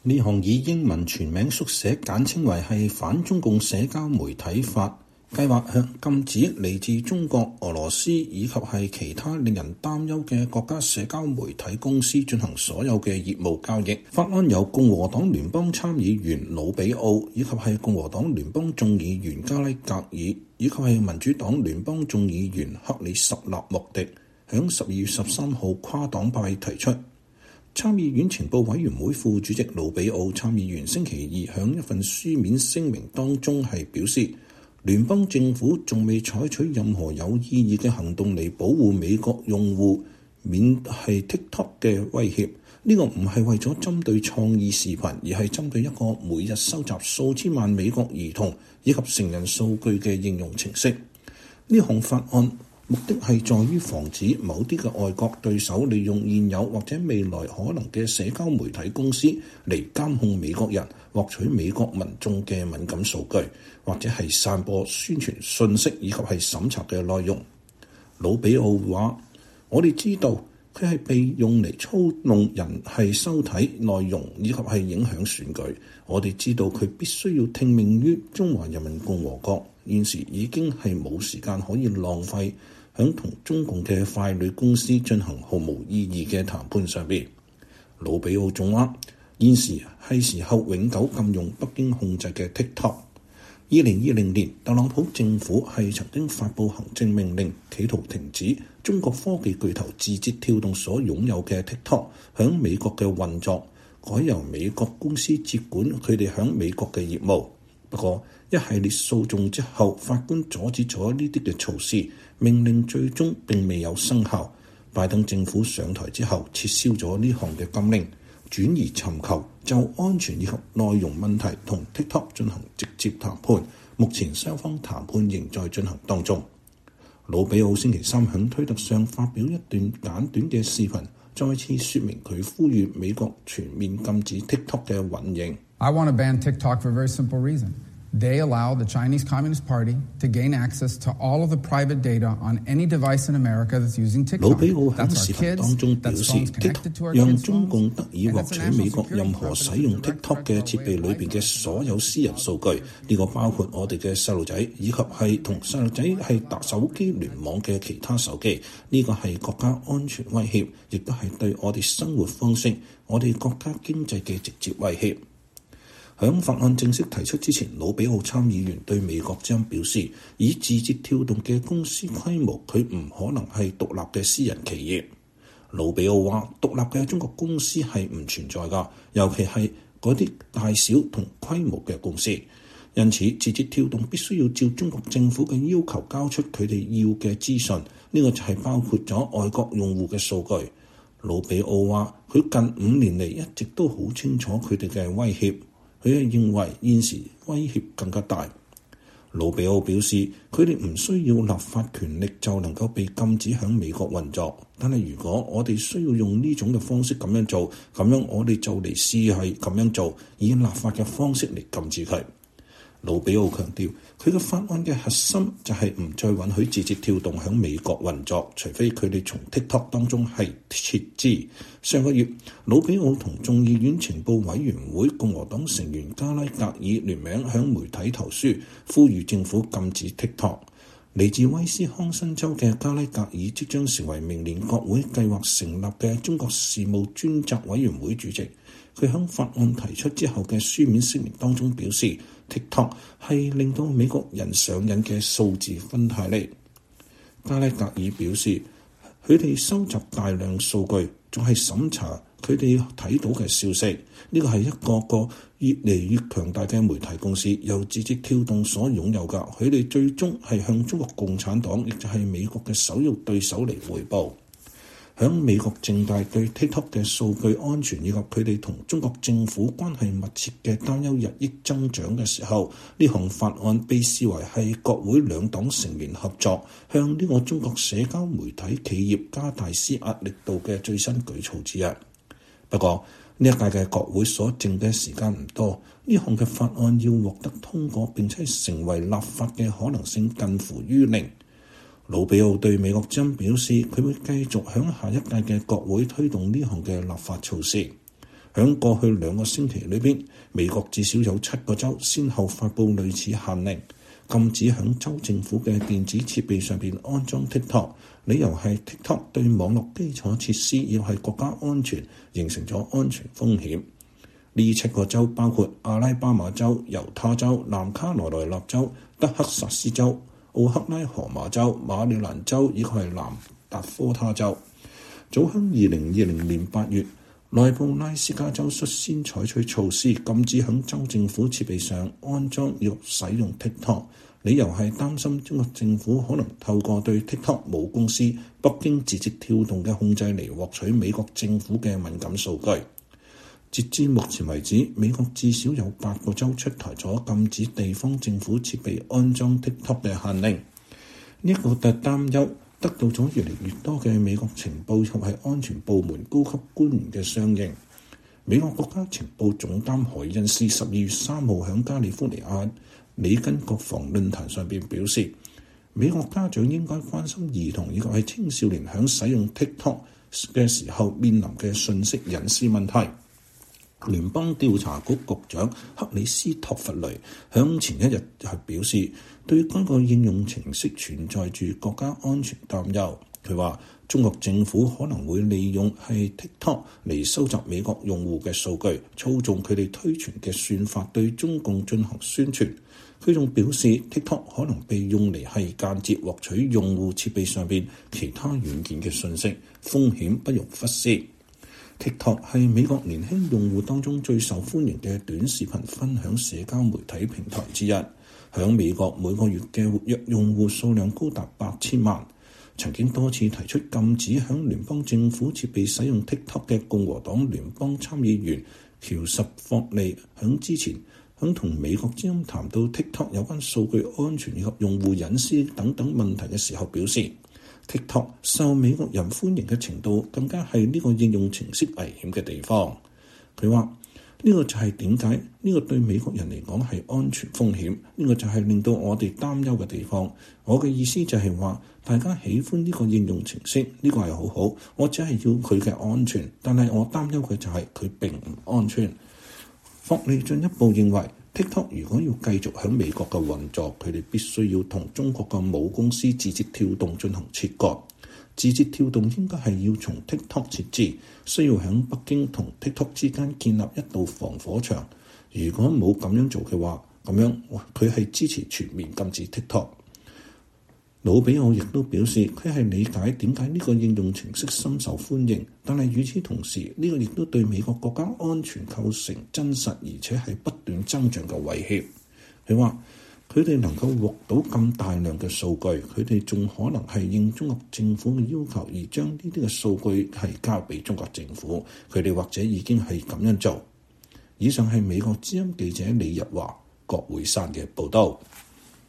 呢項以英文全名縮寫簡稱為係反中共社交媒體法，計劃向禁止嚟自中國、俄羅斯以及係其他令人擔憂嘅國家社交媒體公司進行所有嘅業務交易。法案由共和黨聯邦參議員魯比奧以及係共和黨聯邦眾議員加拉格爾以及係民主黨聯邦眾議員克里什納莫迪響12月13號跨黨派提出。參議院情報委員會副主席魯比奧參議員星期二響一份書面聲明當中係表示，聯邦政府仲未採取任何有意義嘅行動嚟保護美國用戶免係 TikTok 嘅威脅。呢個唔係為咗針對創意視頻，而係針對一個每日收集數千萬美國兒童以及成人數據嘅應用程式。呢項法案目的係在於防止某啲嘅外國對手利用現有或者未來可能嘅社交媒體公司嚟監控美國人，獲取美國民眾嘅敏感數據，或者係散播宣傳信息以及係審查嘅內容。魯比奧話：我哋知道佢係被用嚟操弄人係收睇內容以及係影響選舉。我哋知道佢必須要聽命於中華人民共和國，現時已經係冇時間可以浪費響同中共嘅傀儡公司進行毫無意義嘅談判上邊。魯比奧仲話：現時係時候永久禁用北京控制嘅 TikTok。2020年，特朗普政府係曾經發布行政命令，企圖停止中國科技巨頭字節跳動所擁有嘅 TikTok 響美國嘅運作，改由美國公司接管佢哋響美國嘅業務。不過，一系列訴訟之後，法官阻止咗呢啲嘅措施，命令最終並未有生效。拜登政府上台之後，撤銷咗呢項嘅禁令，轉而尋求就安全以及內容問題同 TikTok 進行直接談判。目前雙方談判仍在進行當中。魯比奧星期三喺推特上發表一段簡短嘅視頻，再次説明佢呼籲美國全面禁止 TikTok 嘅運營。 I want to ban TikTok for a very simple reason. They allow the Chinese Communist Party to gain access to all of the private data on any device in America that's using TikTok. 魯比奧喺視頻當中表示，TikTok 讓中共得以獲取美國任何使用 TikTok 嘅設備裏邊嘅所有私人數據，呢個包括我哋嘅細路仔，以及係同細路仔係搭手機聯網嘅其他手機。呢個係國家安全威脅，亦都係對我哋生活方式、我哋國家經濟嘅直接威脅。響法案正式提出之前，魯比奧參議員對美國之音表示，以字節跳動嘅公司規模，佢唔可能係獨立嘅私人企業。魯比奧話：獨立嘅中國公司係唔存在㗎，尤其係嗰啲大小同規模嘅公司。因此，字節跳動必須要照中國政府嘅要求交出佢哋要嘅資訊，呢個就係包括咗外國用戶嘅數據。魯比奧話：佢近5年嚟一直都好清楚佢哋嘅威脅。佢係認為現時威脅更加大。魯比奧表示，佢哋唔需要立法權力就能夠被禁止喺美國運作，但係如果我哋需要用呢種嘅方式咁樣做，咁樣我哋就嚟試係咁樣做，以立法嘅方式嚟禁止佢。魯比奧強調，佢嘅法案嘅核心就係唔再允許字節跳動喺美國運作，除非佢哋從 TikTok 當中係撤資。上個月，魯比奧同眾議院情報委員會共和黨成員加拉格爾聯名向媒體投書，呼籲政府禁止 TikTok。嚟自威斯康辛州嘅加拉格爾即將成為明年國會計劃成立嘅中國事務專責委員會主席。佢喺法案提出之後嘅書面聲明當中表示，TikTok 係令到美國人上癮嘅數字芬太尼。加拉格爾表示，佢哋收集大量數據，仲係審查佢哋睇到嘅消息。呢個係一個越嚟越強大嘅媒體公司，由字節跳動所擁有㗎。佢哋最終係向中國共產黨，亦就係美國嘅首要對手嚟匯報。響美國政界對 TikTok 嘅數據安全以及佢哋同中國政府關係密切嘅擔憂日益增長嘅時候，呢項法案被視為係國會兩黨成員合作向呢個中國社交媒體企業加大施壓力度嘅最新舉措之一。不過呢一屆嘅國會所剩嘅時間唔多，呢項嘅法案要獲得通過並且成為立法嘅可能性近乎於零。魯比奧對美國之音表示，佢會繼續響下一屆嘅國會推動呢項嘅立法措施。 響過去2個星期裏邊，美國至少有7個州先後發布類似限令，禁止響州政府嘅電子設備上邊安裝 TikTok， 理由係 TikTok 對網絡基礎設施要係國家安全形成咗安全風險。呢7個州包括阿拉巴馬州、猶他州、南卡羅來納州、德克薩斯州、奧克拉荷馬州、馬里蘭州以及係南達科他州。早喺2020年8月，內布拉斯加州率先採取措施，禁止響州政府設備上安裝要使用 TikTok， 理由係擔心中國政府可能透過對 TikTok 母公司北京字節跳動嘅控制嚟獲取美國政府嘅敏感數據。截至目前為止，美國至少有8個州出台咗禁止地方政府設備安裝 TikTok 嘅限令。呢個擔憂得到咗越嚟越多嘅美國情報及係安全部門高級官員嘅相應。美國國家情報總監海恩斯12月3號喺加利福尼亞里根國防論壇上邊表示，美國家長應該關心兒童以及係青少年喺使用 TikTok 嘅時候面臨嘅信息隱私問題。聯邦調查局局長克里斯托弗雷響前一日係表示，對該個應用程式存在住國家安全擔憂。佢話中國政府可能會利用係 TikTok 嚟收集美國用戶嘅數據，操縱佢哋推傳嘅算法對中共進行宣傳。佢仲表示 TikTok 可能被用嚟係間接獲取用戶設備上邊其他軟件嘅信息，風險不容忽視。TikTok 係美國年輕用戶當中最受歡迎嘅短視頻分享社交媒體平台之一。響美國每個月嘅活躍用戶數量高達8000萬。曾經多次提出禁止響聯邦政府設備使用 TikTok 嘅共和黨聯邦參議員喬什霍利響之前響同美國之音談到 TikTok 有關數據安全以及用戶隱私等等問題嘅時候表示，TikTok 受美國人歡迎嘅程度更加係呢個應用程式危險嘅地方。佢話呢個就係點解呢個對美國人嚟講係安全風險，呢個就係令到我哋擔憂嘅地方。我嘅意思就係話，大家喜歡呢個應用程式，呢個係好好，我只係要佢嘅安全，但係我擔憂嘅就係佢並唔安全。霍利進一步認為，TikTok 如果要繼續喺美國嘅運作，佢哋必須要同中國嘅母公司字節跳動進行切割。字節跳動應該係要從 TikTok 撤資，需要喺北京同 TikTok 之間建立一道防火牆。如果冇咁樣做嘅話，咁樣佢係支持全面禁止 TikTok。魯比奧亦都表示，佢係理解點解呢個應用程式深受歡迎，但係與此同時，呢個亦都對美國國家安全構成真實而且係不斷增長嘅威脅。佢話佢哋能夠獲到咁大量嘅數據，佢哋仲可能係應中國政府嘅要求而將呢啲嘅數據係交俾中國政府，佢哋或者已經係咁樣做。以上係美國之音記者李日華、郭會山嘅報導。